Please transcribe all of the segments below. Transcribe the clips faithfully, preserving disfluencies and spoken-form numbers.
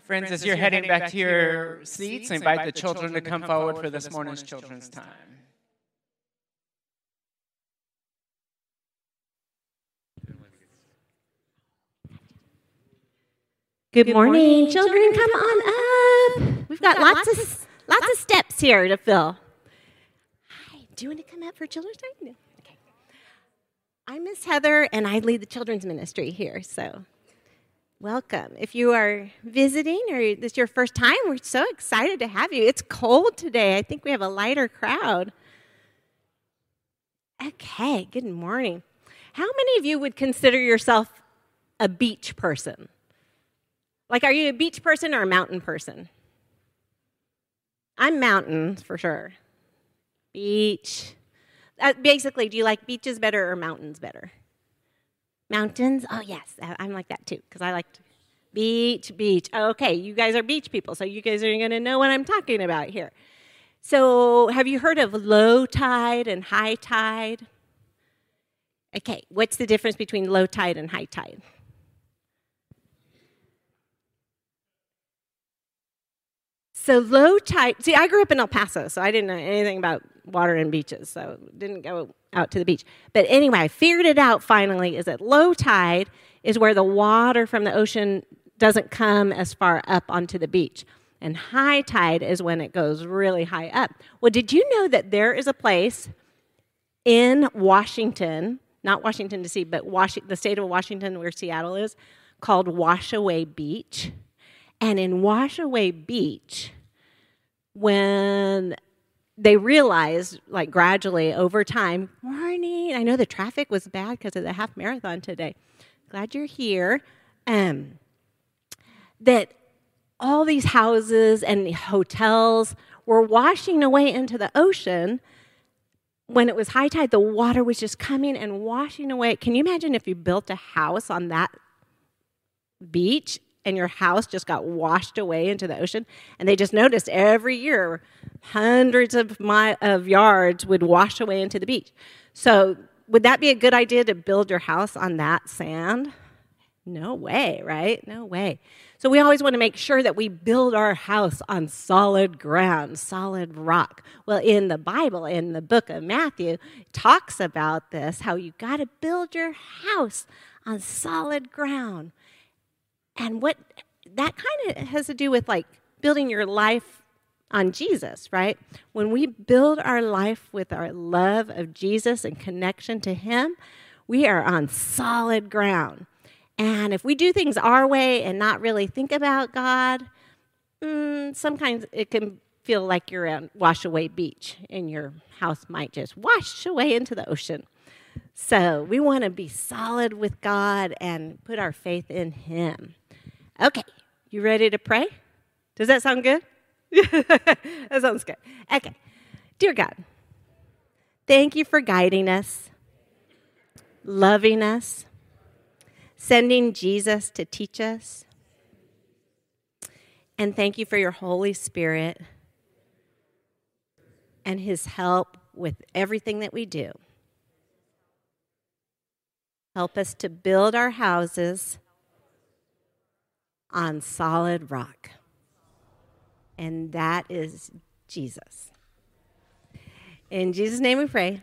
Friends, as you're heading back to your seats, invite the children to come forward for this morning's children's time. Good morning, children. Come on up. We've got lots of lots of steps here to fill. Hi, do you want to come up for children's time? No. Okay. I'm Miss Heather, and I lead the children's ministry here. So, welcome. If you are visiting or this is your first time, we're so excited to have you. It's cold today. I think we have a lighter crowd. Okay. Good morning. How many of you would consider yourself a beach person? Like, are you a beach person or a mountain person? I'm mountain, for sure. Beach. Uh, basically, do you like beaches better or mountains better? Mountains? Oh, yes. I'm like that, too, because I like to. Beach, beach. Okay, you guys are beach people, so you guys are going to know what I'm talking about here. So, have you heard of low tide and high tide? Okay, what's the difference between low tide and high tide? So low tide, see, I grew up in El Paso, so I didn't know anything about water and beaches, so didn't go out to the beach. But anyway, I figured it out finally, is that low tide is where the water from the ocean doesn't come as far up onto the beach. And high tide is when it goes really high up. Well, did you know that there is a place in Washington, not Washington, D C, but Was- the state of Washington where Seattle is, called Washaway Beach? And in Washaway Beach, when they realized, like gradually over time, morning, I know the traffic was bad because of the half marathon today. Glad you're here. Um, that all these houses and hotels were washing away into the ocean. When it was high tide, the water was just coming and washing away. Can you imagine if you built a house on that beach and your house just got washed away into the ocean? And they just noticed every year hundreds of mi- of yards would wash away into the beach. So would that be a good idea to build your house on that sand? No way, right? No way. So we always want to make sure that we build our house on solid ground, solid rock. Well, in the Bible, in the book of Matthew, it talks about this, how you got to build your house on solid ground. And what that kind of has to do with like building your life on Jesus, right? When we build our life with our love of Jesus and connection to Him, we are on solid ground. And if we do things our way and not really think about God, mm, sometimes it can feel like you're at Washaway Beach and your house might just wash away into the ocean. So we want to be solid with God and put our faith in Him. Okay, you ready to pray? Does that sound good? That sounds good. Okay. Dear God, thank you for guiding us, loving us, sending Jesus to teach us, and thank you for your Holy Spirit and His help with everything that we do. Help us to build our houses on solid rock. And that is Jesus. In Jesus' name we pray.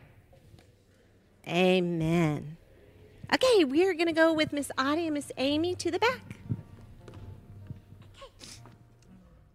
Amen. Okay, we are going to go with Miss Audie and Miss Amy to the back.